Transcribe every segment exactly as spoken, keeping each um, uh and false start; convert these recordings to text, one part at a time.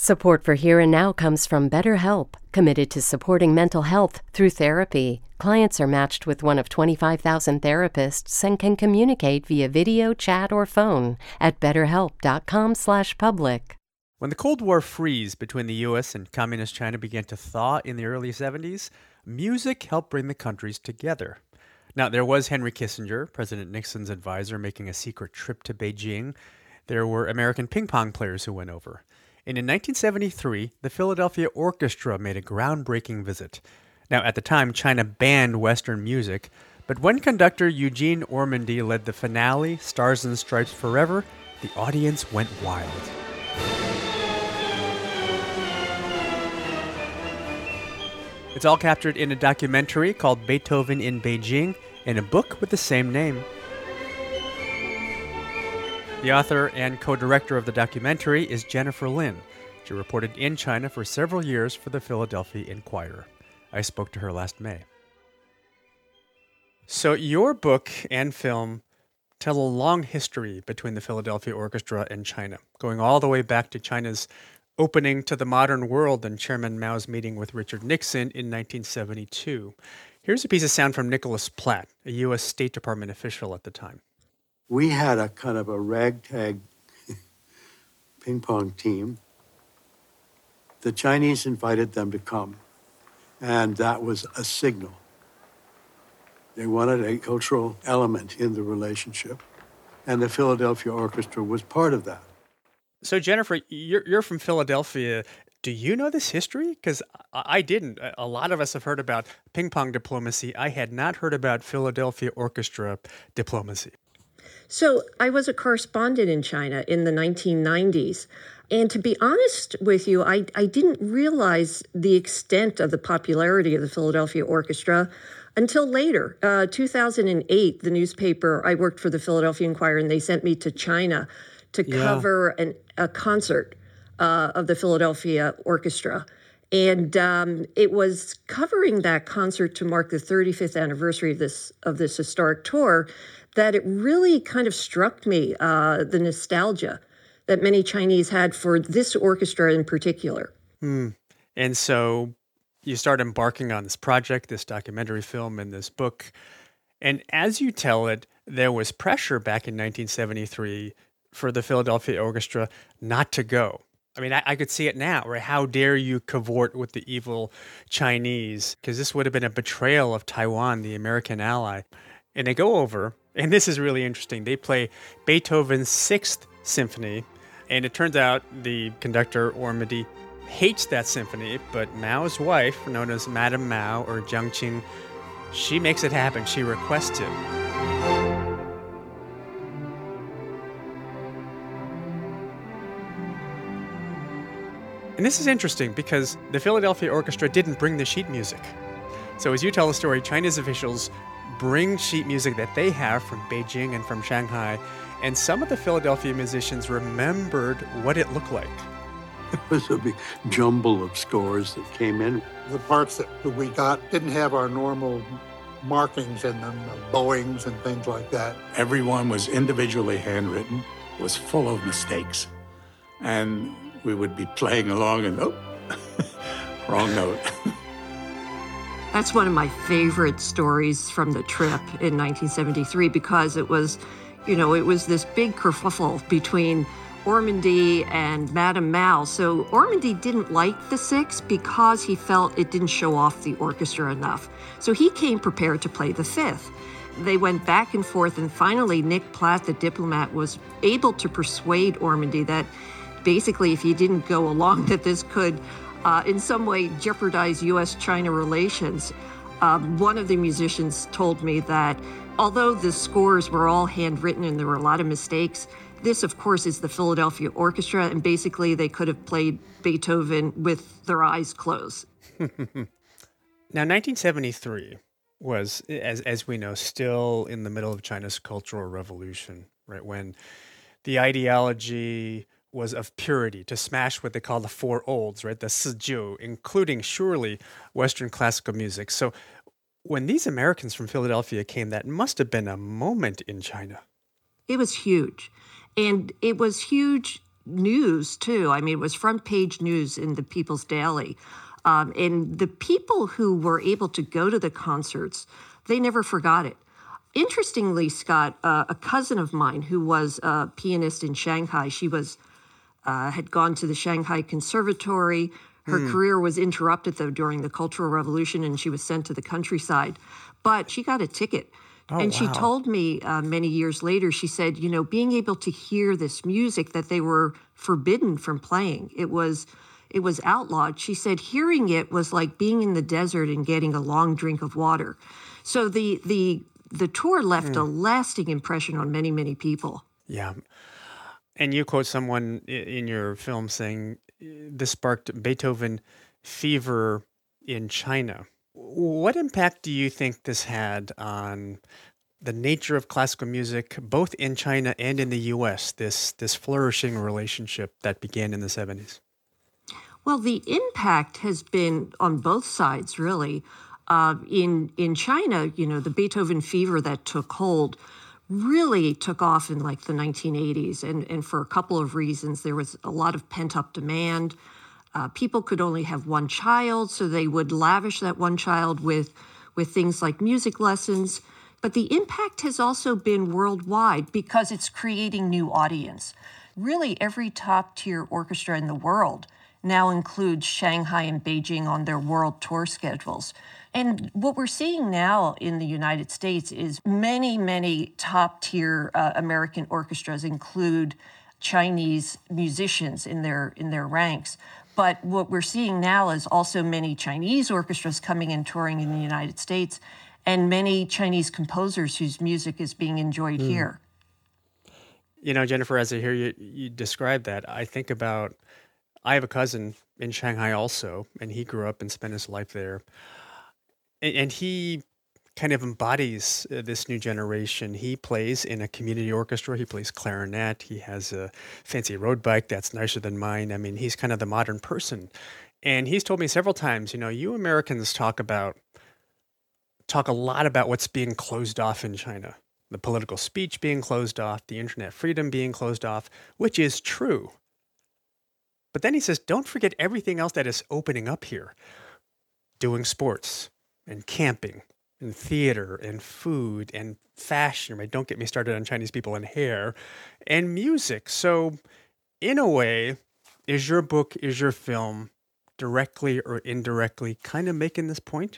Support for Here and Now comes from BetterHelp, committed to supporting mental health through therapy. Clients are matched with one of twenty-five thousand therapists and can communicate via video, chat, or phone at betterhelp.com slash public. When the Cold War freeze between the U S and Communist China began to thaw in the early seventies, music helped bring the countries together. Now, there was Henry Kissinger, President Nixon's advisor, making a secret trip to Beijing. There were American ping pong players who went over. And in nineteen seventy-three, the Philadelphia Orchestra made a groundbreaking visit. Now, at the time, China banned Western music, but when conductor Eugene Ormandy led the finale, Stars and Stripes Forever, the audience went wild. It's all captured in a documentary called Beethoven in Beijing and a book with the same name. The author and co-director of the documentary is Jennifer Lin. She reported in China for several years for the Philadelphia Inquirer. I spoke to her last May. So your book and film tell a long history between the Philadelphia Orchestra and China, going all the way back to China's opening to the modern world and Chairman Mao's meeting with Richard Nixon in nineteen seventy-two. Here's a piece of sound from Nicholas Platt, a U S State Department official at the time. We had a kind of a ragtag ping pong team. The Chinese invited them to come, and that was a signal. They wanted a cultural element in the relationship, and the Philadelphia Orchestra was part of that. So, Jennifer, you're, you're from Philadelphia. Do you know this history? Because I, I didn't. A lot of us have heard about ping pong diplomacy. I had not heard about Philadelphia Orchestra diplomacy. So I was a correspondent in China in the nineteen nineties. And to be honest with you, I, I didn't realize the extent of the popularity of the Philadelphia Orchestra until later. Uh, two thousand eight, the newspaper, I worked for the Philadelphia Inquirer, and they sent me to China to Yeah. cover an, a concert uh, of the Philadelphia Orchestra. And um, it was covering that concert to mark the thirty-fifth anniversary of this of this historic tour that it really kind of struck me, uh, the nostalgia that many Chinese had for this orchestra in particular. Hmm. And so you start embarking on this project, this documentary film, and this book. And as you tell it, there was pressure back in nineteen seventy-three for the Philadelphia Orchestra not to go. I mean, I, I could see it now, right? How dare you cavort with the evil Chinese? Because this would have been a betrayal of Taiwan, the American ally. And they go over, and this is really interesting. They play Beethoven's Sixth Symphony, and it turns out the conductor, Ormandy, hates that symphony, but Mao's wife, known as Madame Mao or Jiang Qing, she makes it happen. She requests it. And this is interesting because the Philadelphia Orchestra didn't bring the sheet music. So as you tell the story, Chinese officials bring sheet music that they have from Beijing and from Shanghai, and some of the Philadelphia musicians remembered what it looked like. It was a big jumble of scores that came in. The parts that we got didn't have our normal markings in them, the bowings and things like that. Everyone was individually handwritten, was full of mistakes. And we would be playing along and, oh, wrong note. That's one of my favorite stories from the trip in nineteen seventy-three because it was, you know, it was this big kerfuffle between Ormandy and Madame Mao. So Ormandy didn't like the six because he felt it didn't show off the orchestra enough. So he came prepared to play the fifth. They went back and forth, and finally Nick Platt, the diplomat, was able to persuade Ormandy that basically if he didn't go along that this could uh, in some way jeopardize U S China relations. Um, one of the musicians told me that although the scores were all handwritten and there were a lot of mistakes, this, of course, is the Philadelphia Orchestra, and basically they could have played Beethoven with their eyes closed. Now, nineteen seventy-three was, as as we know, still in the middle of China's Cultural Revolution, right? When the ideology was of purity, to smash what they call the four olds, right? The Sijiu, including surely Western classical music. So when these Americans from Philadelphia came, that must have been a moment in China. It was huge. And it was huge news, too. I mean, it was front page news in the People's Daily. Um, and the people who were able to go to the concerts, they never forgot it. Interestingly, Scott, uh, a cousin of mine who was a pianist in Shanghai, she was uh, had gone to the Shanghai Conservatory. Her mm. career was interrupted, though, during the Cultural Revolution, and she was sent to the countryside. But she got a ticket. Oh, and wow. She told me uh, many years later, she said, you know, being able to hear this music that they were forbidden from playing, it was it was outlawed. She said hearing it was like being in the desert and getting a long drink of water. So the the the tour left mm. a lasting impression on many, many people. Yeah. And you quote someone in your film saying this sparked Beethoven fever in China. What impact do you think this had on the nature of classical music, both in China and in the U S, this this flourishing relationship that began in the seventies? Well, the impact has been on both sides, really. Uh, in in China, you know, the Beethoven fever that took hold really took off in like the nineteen eighties, and, and for a couple of reasons. There was a lot of pent-up demand. Uh, people could only have one child, so they would lavish that one child with, with things like music lessons. But the impact has also been worldwide because it's creating new audience. Really, every top-tier orchestra in the world now includes Shanghai and Beijing on their world tour schedules. And what we're seeing now in the United States is many, many top-tier uh, American orchestras include Chinese musicians in their in their ranks. But what we're seeing now is also many Chinese orchestras coming and touring in the United States, and many Chinese composers whose music is being enjoyed mm. here. You know, Jennifer, as I hear you, you describe that, I think about, I have a cousin in Shanghai also, and he grew up and spent his life there. And, and he kind of embodies uh, this new generation. He plays in a community orchestra. He plays clarinet. He has a fancy road bike that's nicer than mine. I mean, he's kind of the modern person. And he's told me several times, you know, you Americans talk about, talk a lot about what's being closed off in China. The political speech being closed off, the internet freedom being closed off, which is true. But then he says, don't forget everything else that is opening up here. Doing sports and camping and theater and food and fashion, right? Don't get me started on Chinese people and hair and music. So in a way, is your book, is your film directly or indirectly kind of making this point?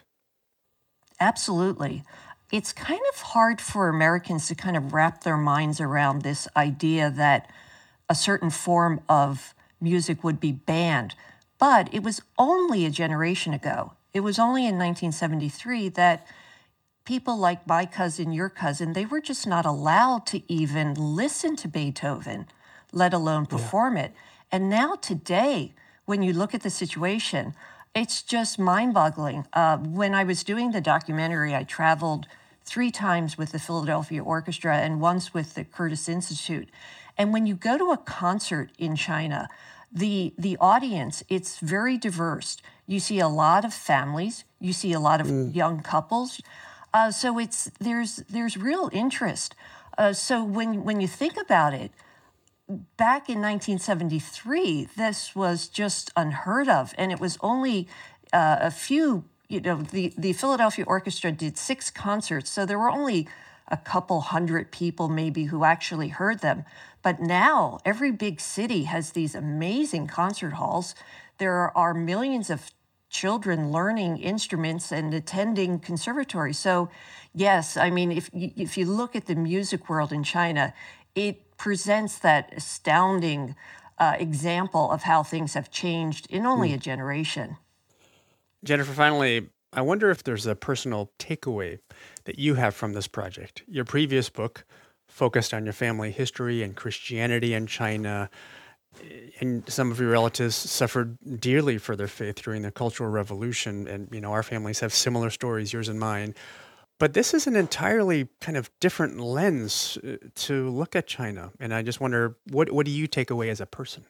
Absolutely. It's kind of hard for Americans to kind of wrap their minds around this idea that a certain form of music would be banned. But it was only a generation ago. It was only in nineteen seventy-three that people like my cousin, your cousin, they were just not allowed to even listen to Beethoven, let alone perform yeah. it. And now today, when you look at the situation, it's just mind-boggling. Uh, when I was doing the documentary, I traveled three times with the Philadelphia Orchestra and once with the Curtis Institute. And when you go to a concert in China, the the audience, it's very diverse. You see a lot of families. You see a lot of mm. young couples. Uh, so it's there's there's real interest. Uh, so when when you think about it, back in nineteen seventy-three, this was just unheard of, and it was only uh, a few. You know, the the Philadelphia Orchestra did six concerts, so there were only a couple hundred people maybe who actually heard them. But now every big city has these amazing concert halls. There are millions of children learning instruments and attending conservatories. So yes, I mean, if if you look at the music world in China, it presents that astounding uh, example of how things have changed in only mm. a generation. Jennifer, finally, I wonder if there's a personal takeaway that you have from this project. Your previous book focused on your family history and Christianity in China, and some of your relatives suffered dearly for their faith during the Cultural Revolution. And, you know, our families have similar stories, yours and mine. But this is an entirely kind of different lens to look at China. And I just wonder, what, what do you take away as a person?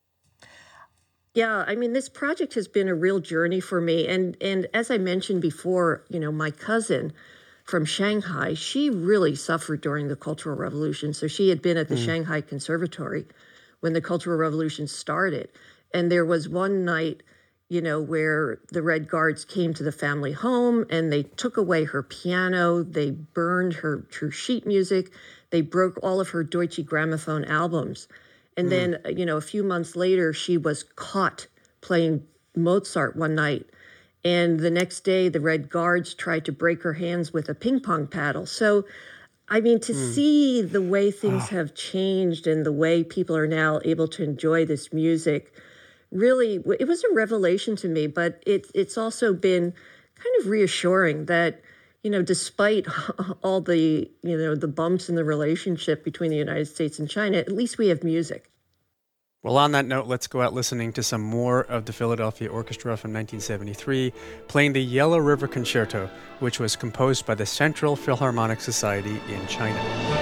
Yeah, I mean, this project has been a real journey for me. And and as I mentioned before, you know, my cousin from Shanghai, she really suffered during the Cultural Revolution. So she had been at the mm. Shanghai Conservatory when the Cultural Revolution started. And there was one night, you know, where the Red Guards came to the family home and they took away her piano, they burned her, her sheet music, they broke all of her Deutsche Grammophon albums. And mm. then, you know, a few months later, she was caught playing Mozart one night. And the next day, the Red Guards tried to break her hands with a ping pong paddle. So, I mean, to mm. see the way things oh. have changed and the way people are now able to enjoy this music, really, it was a revelation to me. But it, it's also been kind of reassuring that, you know, despite all the, you know, the bumps in the relationship between the United States and China, at least we have music. Well, on that note, let's go out listening to some more of the Philadelphia Orchestra from nineteen seventy-three, playing the Yellow River Concerto, which was composed by the Central Philharmonic Society in China.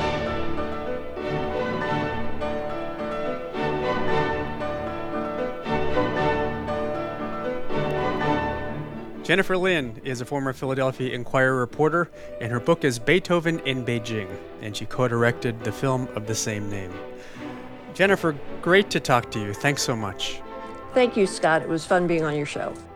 Jennifer Lin is a former Philadelphia Inquirer reporter, and her book is Beethoven in Beijing, and she co-directed the film of the same name. Jennifer, great to talk to you. Thanks so much. Thank you, Scott. It was fun being on your show.